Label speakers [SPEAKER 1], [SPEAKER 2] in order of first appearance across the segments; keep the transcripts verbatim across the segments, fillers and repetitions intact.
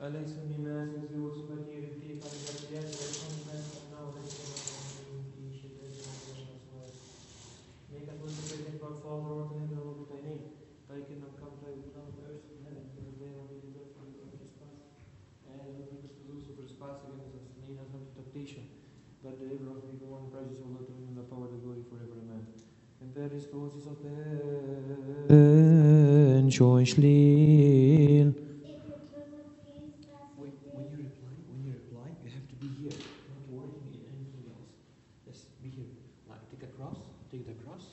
[SPEAKER 1] أليس بما تزيد صفتي في فالجريات والحمد أنه ليس في شدة الأسواق. Make us will present our Father who art in heaven, hallowed be thy name. Thy kingdom come, thy will be done on earth as in heaven. Give us daily our daily bread, forgive us our trespasses, and do not bring us to those who trespass against us. Lead us not into temptation, but deliver us from evil. One praises, O Lord, to whom the power, the glory forever. Amen. En Christus is of den Scheuchlin. Wait, when you reply, when you reply, you have to be here, not working in anything else. Yes, be here. Like, take a cross, take the cross.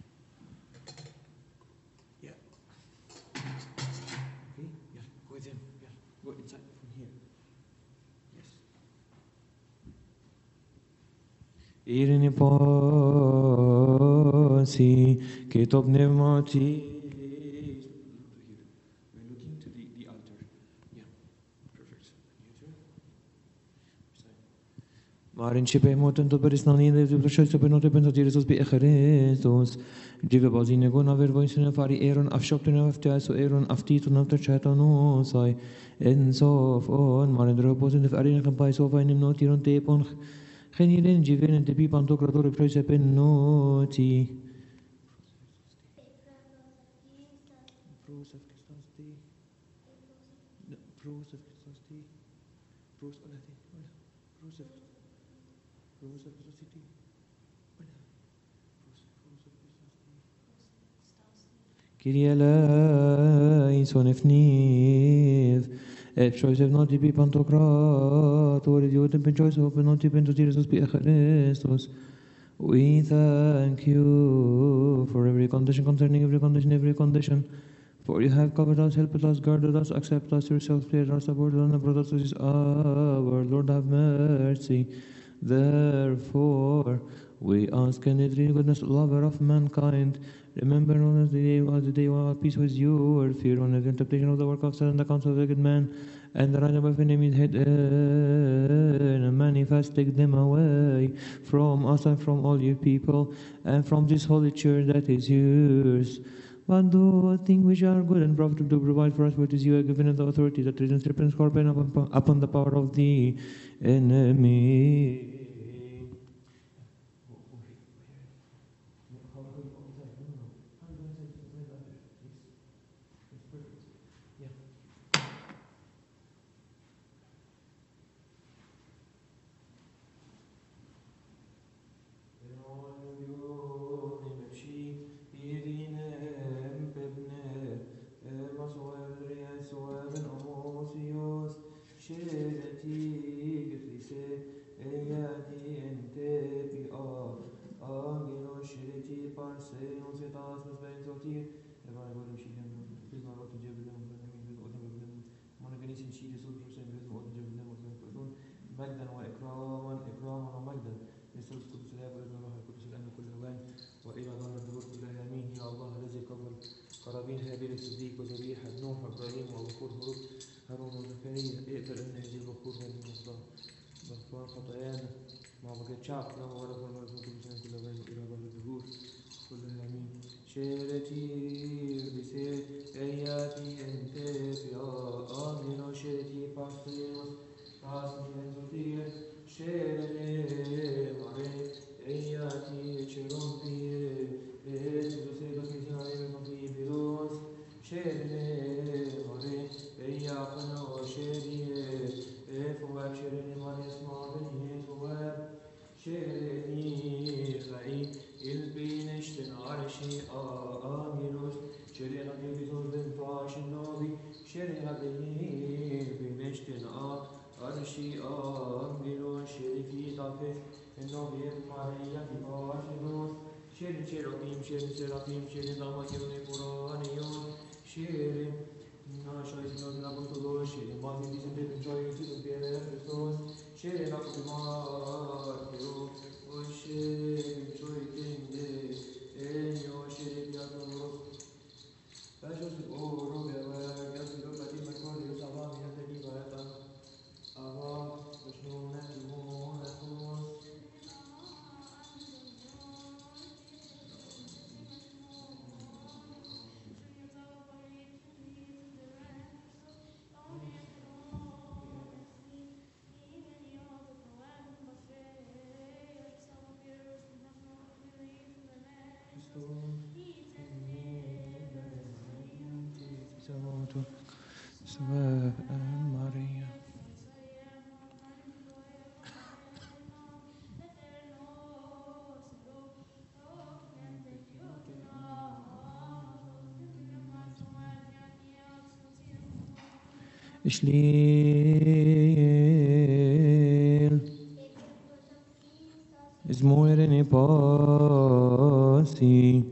[SPEAKER 1] Yeah. Okay, yeah, go with him. Yeah, go inside from here. Yes. Irini pasi, kitop pneumati. We're looking to the, the altar. Yeah, perfect. You too. Marin cipe moten to perisnanine de precious pe note pentru Iisus pe Christus. Give bazine gon aver voisine fari eron afshopten afta so eron aftitun after chatano sai en sof on marin droposen de farin kan pai so vain notiron te pon geniren given de pipan to creator prece pen noti. Pros of Christus te. Pros of Christus te. Pros of Latin. Pros of Pros of Christus te. Kyrie eleison efniv, et choice of not to be pantocrat, or idiot and choice of not to be to Jesus be Christus. We thank you for every condition concerning every condition, every condition. For you have covered us, helped us, guarded us, accepted us yourself, cleared us, supported us, and brought us to this hour. Lord, have mercy. Therefore, we ask in the goodness, lover of mankind, remember on us the day, the day we have peace with you, or fear on the temptation of the work of sin and the counsel of wicked men, and the right of enemies hidden, and manifest, take them away from us and from all your people, and from this holy church that is yours. But do a thing which are good and profitable to provide for us what is you have given us the authority that treads and serpents scorpion upon, upon the power of the enemy. مجدا واكراما اكراما ومجدا للثالوث القدس الاب والابن والروح القدس الان وكل اوان والى دار الدهور كلها امين. يا الله الذي قبل قرابين هابيل الصديق وذبيحه نوح وابراهيم وبخور هروب هارون وزكريا اقبل ان هذه البخور هذه المصدر غفران خطايانا مع بقيه شعب له ولا كل ما يكون كل سنه كل اوان والى دار الدهور كلها امين. شيرتي بسير اياتي انت يا امين شيرتي باستيوس Asmenzutier, Shere, Mare, Eiati, Cherompie, Esus, Edos, Misionario, Contibidos, Shere, Mare, Eiapano, Shere, Efuab, Shere, Manes, Maveni, Efuab, Shere, Rai, Ilbinishten, Arshi, Amiros, Shere, Nabibisos, Ventoashin, Novi, Shere, Nabi, Binishten, Ab, Arshi Amino Sherifi Tafe Novim Maria Timashinos Sheri Cherubim Sheri Serafim Sheri Damakirune Puranion Sheri Nashai Sinos Nabutulos Sheri Mazi Dizim Joy to the Christos Sheri Nakumakiru O Sheri Joy Kinde Enyo Sheri Piatoros Pashos Oro Beva Yasiro Katima Kori Sabami Yaseni Varatan Ava, Vishnu, Nemo, Nemo, Salute, Swe Maria. Ishliel Ismoere ne pasi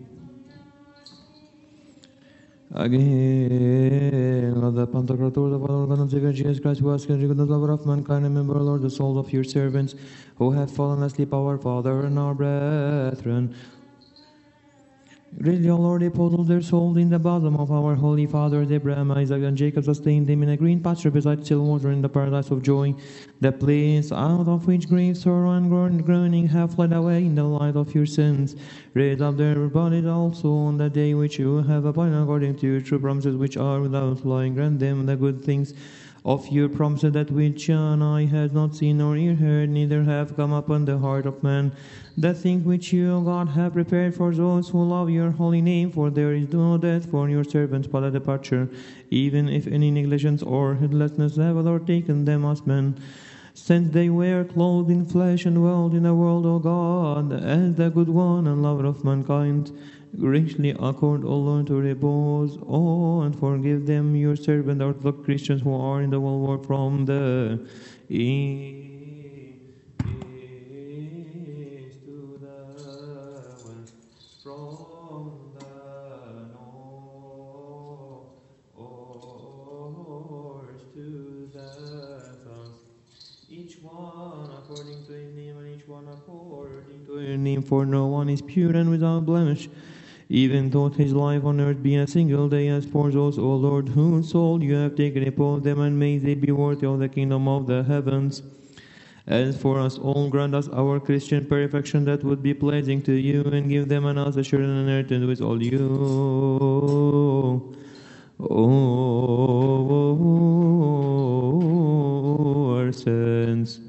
[SPEAKER 1] again, Lord, the Pantocrator, the Father, God of Savior Jesus Christ, who has conjured the lover of mankind, remember, Lord, the souls of your servants who have fallen asleep, our Father and our brethren. Greatly, O Lord, deposit their souls in the bosom of our holy fathers Abraham, Isaac, and Jacob. Sustain them in a green pasture beside still water in the paradise of joy, the place out of which grief, sorrow, and groaning have fled away in the light of your sins. Raise up their bodies also on the day which you have appointed according to your true promises, which are without flaw. Grant them the good things of your promises, that which an eye has not seen nor ear heard, neither have come upon the heart of man, the things which you, O God, have prepared for those who love your holy name. For there is no death for your servants but a departure, even if any negligence or heedlessness have overtaken them as men. Since they were clothed in flesh and dwelled in the world, O God, as the good one and lover of mankind, graciously accord, O Lord, to repose, oh, and forgive them, your servant, Orthodox Christians who are in the world war from the east to the west, from the north to the south. Each one according to his name, and each one according to your name, for no one is pure and without blemish, even though his life on earth be a single day. As for those, O Lord, whose soul you have taken upon them, and may they be worthy of the kingdom of the heavens. As for us all, grant us our Christian perfection that would be pleasing to you, and give them an us assured inheritance with all you. Oh, our sins.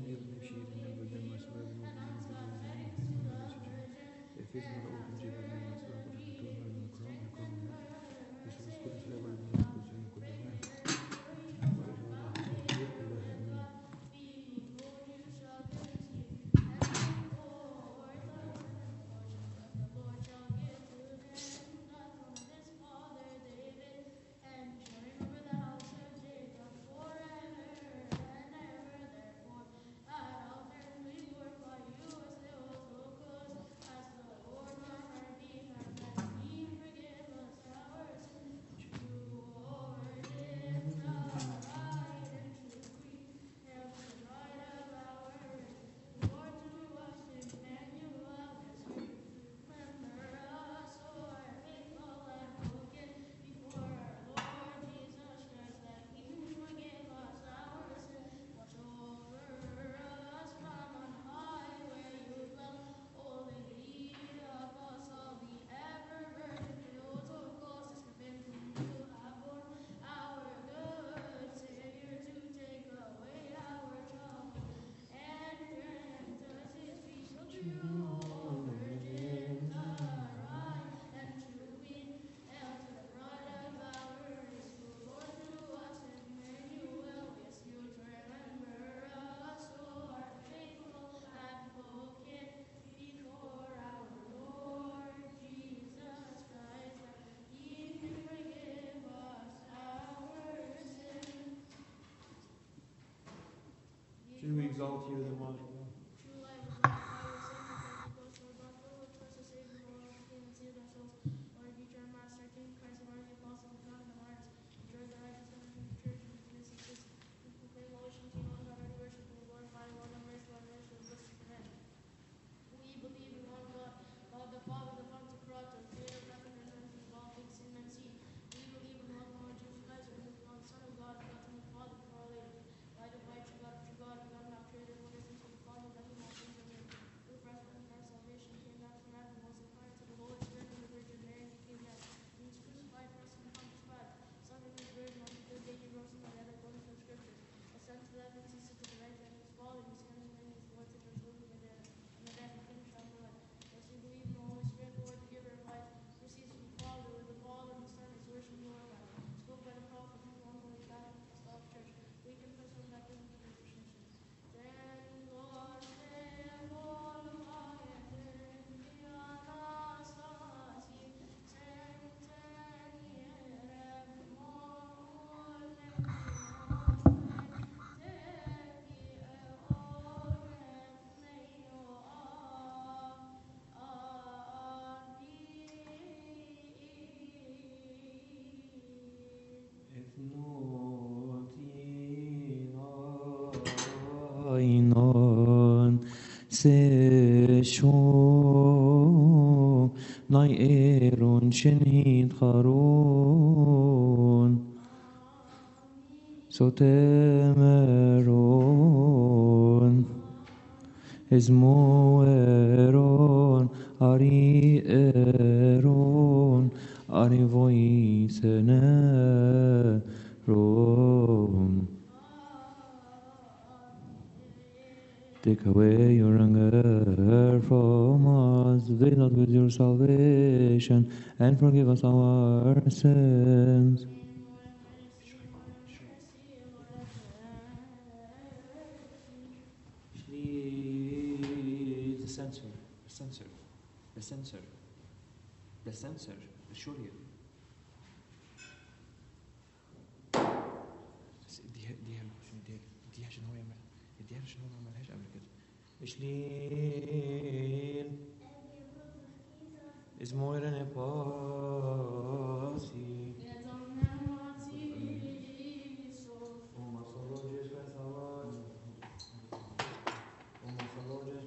[SPEAKER 1] أيضا نبشير من البلدان والسباب والمؤمنين في البلدان والمؤمنين والسجان إفيز مرأوت الجبال من الأسباب والرجال من الكرام الكرام الماء يسوع القدس الأب والابن والروح القدس كل أوان وإلى الله التوفيق كلها آمين. Should we exalt you, the Lord? Ainon se sho nay eron shenid charon sotemeron esmo eron ari eron ari voiseneron. Take away your anger from us, veil us with your salvation, and forgive us our sins. The censor, the censor, the censor, the censor, the shuriya. دي دي دي دي عشان هو يعمل دي عشان هو ما عملهاش قبل كده. إشليل إزمويرن باسي وما صلوجش بسوار وما صلوجش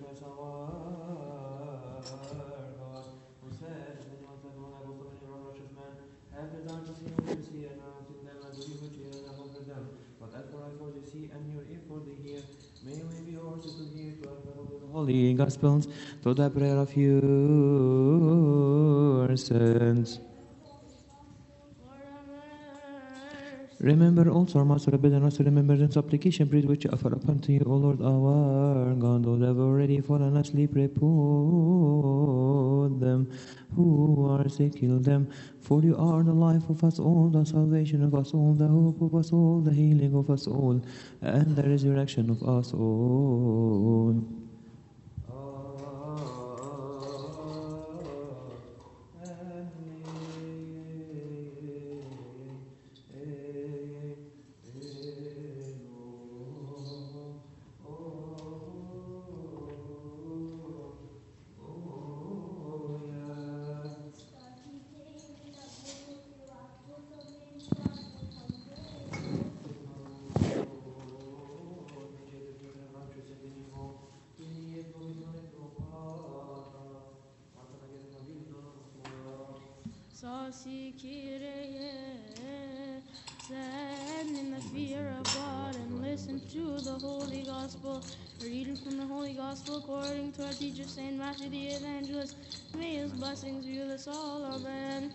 [SPEAKER 1] بسوار وسائل من يوصلون بطرن يرون رشفمان هذا دعم تسيم وتسي أنا وتنام دوري وجه أنا مفردم but as for I for the sea and your ear for the ear may we be yours to hear to unfollow the holy gospels to the prayer of your sins. Remember also our Master Abed and also remember in supplication, breathe which offer upon to you, O Lord our God, who have already fallen asleep, repose them, who are sick, heal them. For you are the life of us all, the salvation of us all, the hope of us all, the healing of us all, and the resurrection of us all.
[SPEAKER 2] Saucy Kyrie, stand in the fear of God and listen to the Holy Gospel. A reading from the Holy Gospel according to our teacher Saint Matthew the Evangelist. May his blessings be with us all. Amen.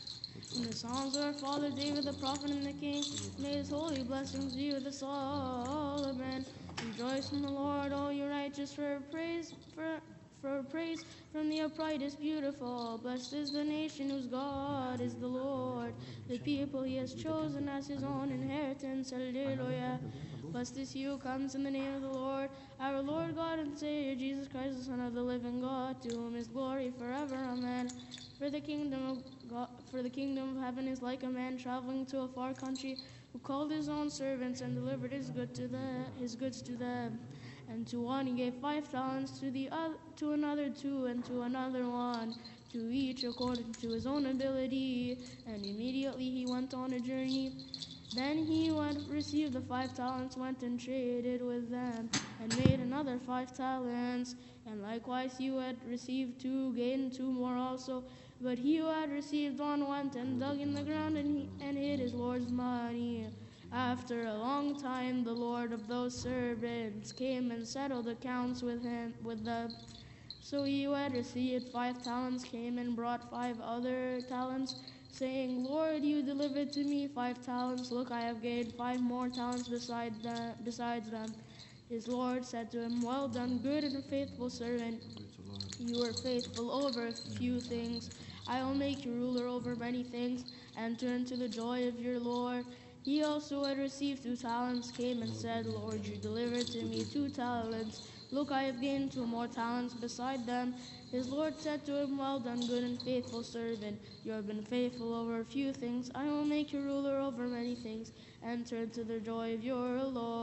[SPEAKER 2] In the Psalms of our father David the prophet and the king, may his holy blessings be with us all. Amen. Rejoice in the Lord, all you righteous, for praise for for praise from the upright is beautiful. Blessed is the nation whose God is the Lord, the people he has chosen as his own inheritance. Hallelujah. Blessed is he who comes in the name of the Lord, our Lord God and Savior, Jesus Christ, the Son of the living God, to whom is glory forever. Amen. For the kingdom of God, for the kingdom of heaven is like a man traveling to a far country, who called his own servants and delivered his good to the, his goods to them. And to one he gave five talents, to the other, to another two, and to another one, to each according to his own ability. And immediately he went on a journey. Then he who had received the five talents went and traded with them, and made another five talents. And likewise he who had received two gained two more also. But he who had received one went and dug in the ground and, he, and hid his Lord's money. After a long time, the Lord of those servants came and settled accounts with him, with them. So he who had received five talents came and brought five other talents, saying, Lord, you delivered to me five talents. Look, I have gained five more talents beside the, besides them. His Lord said to him, Well done, good and faithful servant. You are faithful over a few things. I will make you ruler over many things. Enter into the joy of your Lord. He also who had received two talents came and said, Lord, you delivered to me two talents. Look, I have gained two more talents beside them. His Lord said to him, Well done, good and faithful servant. You have been faithful over a few things. I will make you ruler over many things. Enter into the joy of your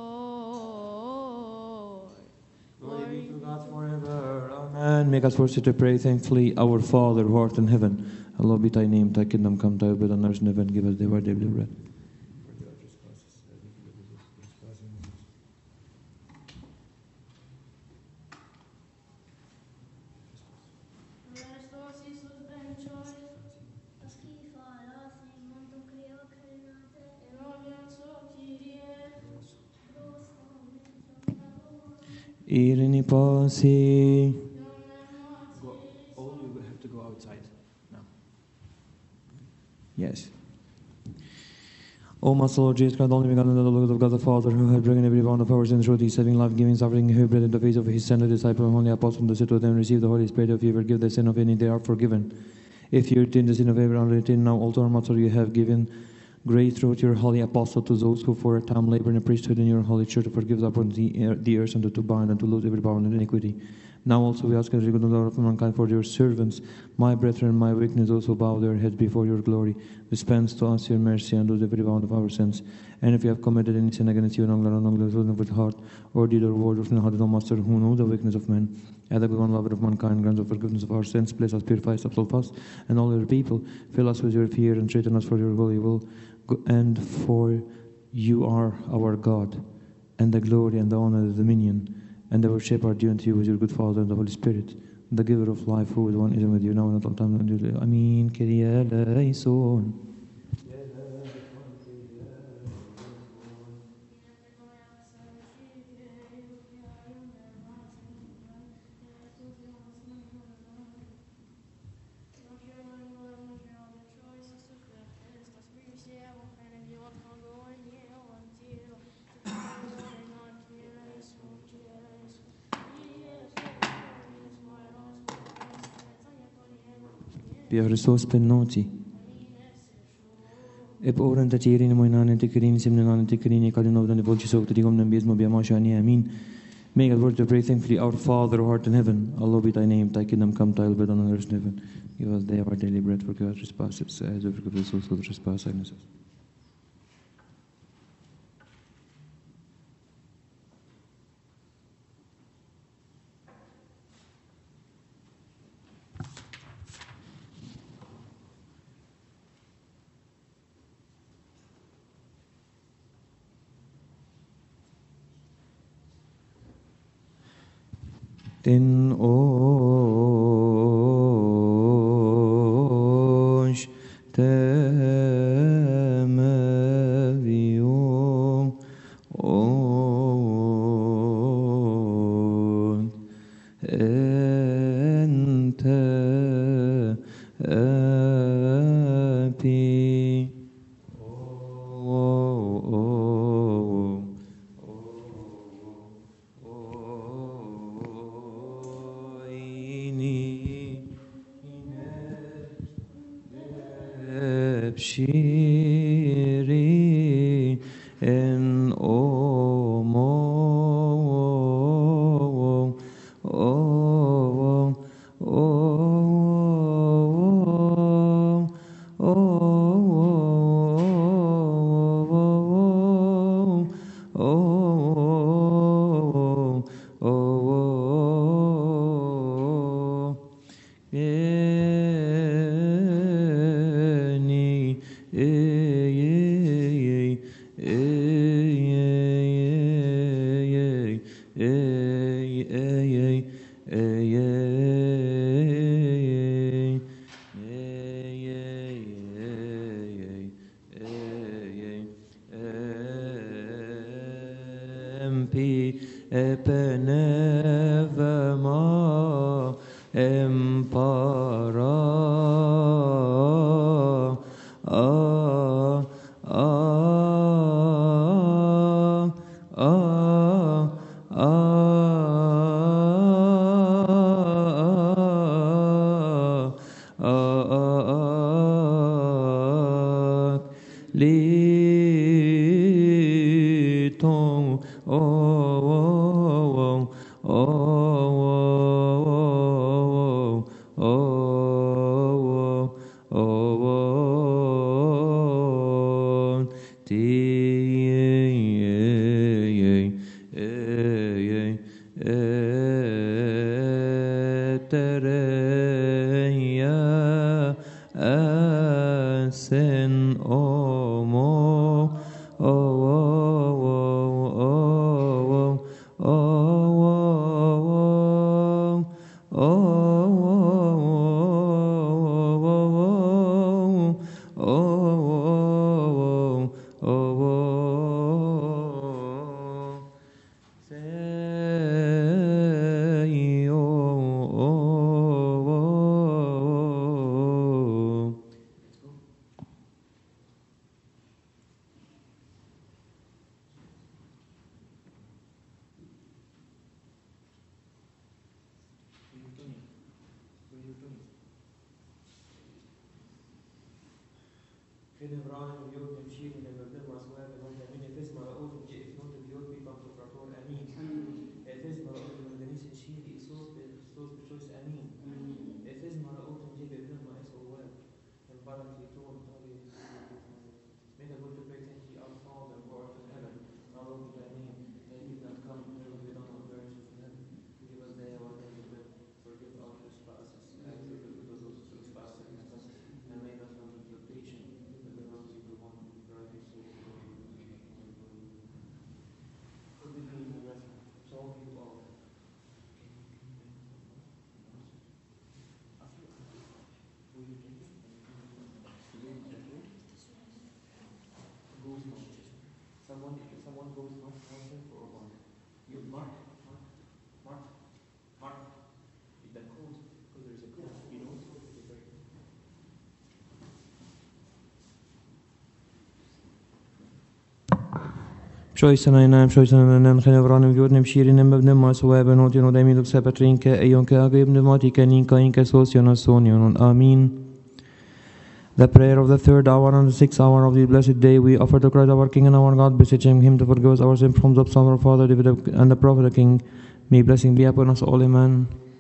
[SPEAKER 2] Lord.
[SPEAKER 1] Glory be to God forever. Amen. Make us worthy to pray thankfully. Our Father who art in heaven, hallowed be thy name. Thy kingdom come, thy will be done on earth as in heaven. Give us daily our daily bread. Forgive our trespasses, as we forgive those who trespass against us. Irini pasi. Go, all you have to go outside now. Yes. O Master Lord Jesus Christ, only begotten of the Lord of God the Father, who had broken every bond of our sins through his saving life, giving suffering, who bread in the face of his Son, the disciple and holy apostle, to sit with them, receive the Holy Spirit. If you forgive the sin of any, they are forgiven. If you retain the sin of every unretained, now also, our Master, you have given grace through your holy apostle to those who for a time labor in the priesthood in your holy church, to forgive the upon the, the earth and to bind and to lose every power and iniquity. Now also we ask as good Lord of mankind for your servants, my brethren, my weakness, also bow their heads before your glory. Dispense to us your mercy and lose every bound of our sins. And if we have committed any sin against you, and with heart, or deed or word, or sin, O Master, who know the weakness of men, and the good one lover of mankind, grant the forgiveness of our sins, bless us, purify us, absolve us, and all your people, fill us with your fear, and straighten us for your holy will. And for you are our God, and the glory and the honor and the dominion and the worship are due unto you with your good Father and the Holy Spirit, the giver of life, who is one is with you now and at all time. Amen. Kyrie eleison. Via Christos per noti. Eb oren tatirin moinan tikerin simnan tikerin kalino dan volci so to digom nambismo bia mashani amin. May God word to pray thankfully, our Father who art in heaven, hallowed be thy name, thy kingdom come, thy will be done on earth as in heaven. Give us day our daily bread, forgive our trespasses, as we forgive those who trespass against us. Den osh temavio on ente api Shiri en omo o o epenevema empara a a a a liton o o o o ti tereya asen omo o May the Lord to pray thankfully, our Father who art in heaven, hallowed be thy name, thy kingdom come, thy will be done on earth as in heaven. Give us day our daily bread, forgive our trespasses, as we forgive those who trespass against us, and lead us not into temptation, but deliver us from evil one. For thy soul, could we be in the rest? So you all. Will you drink it? Goes no. Someone, someone goes no motion for one. You mark, mark, mark, mark. The code, because there's a code. You know, it's very good. Psojsanajnám, psojsanajnám, chenevranim, gyurnim, sírinem, bebnem, majszóában, otjon, odemilok, szepetrinke, ejonke, agébnem, matike, ninka, inke, szószjon, asszonjon, amin. The prayer of the third hour and the sixth hour of the blessed day, we offer to Christ our King and our God, beseeching him to forgive us our sins from the Son of our Father David and the prophet the King. May blessing be upon us all, amen.